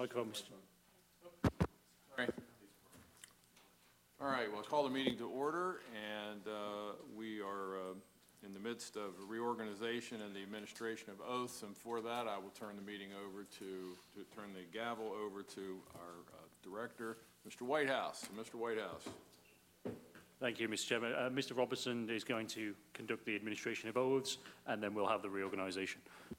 Microphone, Mr. Sorry. All right, well, I'll call the meeting to order, and we are in the midst of reorganization and the administration of oaths, and for that, I will turn the meeting over turn the gavel over to our director, Mr. Whitehouse. Mr. Whitehouse. Thank you, Mr. Chairman. Mr. Robertson is going to conduct the administration of oaths, and then we'll have the reorganization.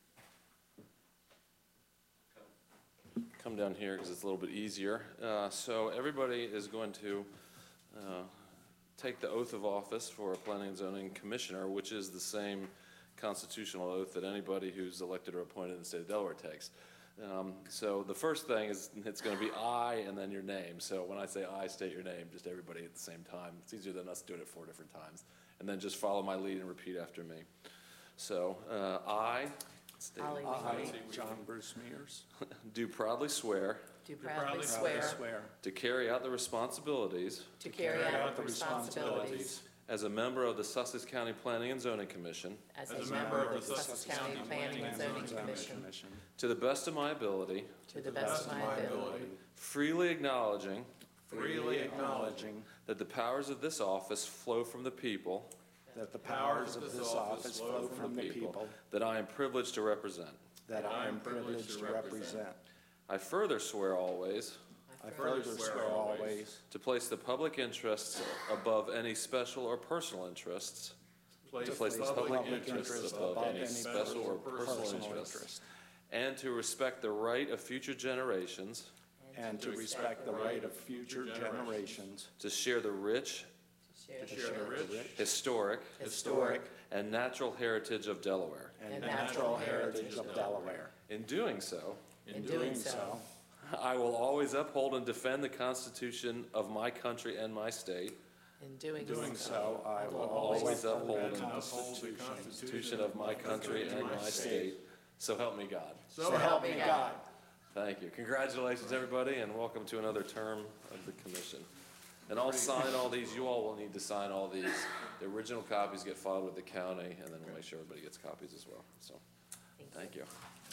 Come down here because it's a little bit easier. So everybody is going to take the oath of office for a planning and zoning commissioner, which is the same constitutional oath that anybody who's elected or appointed in the state of Delaware takes. So the first thing is it's going to be I and then your name. So when I say I, state your name, just everybody at the same time. It's easier than us doing it 4 different times. And then just follow my lead and repeat after me. So I, John Bruce Mears, do proudly swear Do proudly swear to carry out the responsibilities to carry out the responsibilities as a member of the Sussex County Planning and Zoning Commission as a member of the Sussex County Planning and Zoning Commission to the best of my ability, to the best of my ability, freely acknowledging that that the powers of this office flow from the people the powers of this office flow from the people that I am privileged to represent. that I am privileged to represent. I further swear always I further swear always to place the public interests above any special or personal interests, to place the public interests above any special or personal interests, and to respect the right of future generations and to respect the right of future generations to share the rich, historic, and natural heritage of Delaware. and natural heritage of Delaware. In doing so, in doing so, I will always uphold and defend the Constitution of my country and my state. in doing so, So I will Always uphold the and Constitution. Constitution of my country and my state. So help me God. So help me God. Thank you. Congratulations, everybody, and welcome to another term of the commission. And I'll sign all these. You all will need to sign all these. The original copies get filed with the county, and then we'll make sure everybody gets copies as well. So, thank you.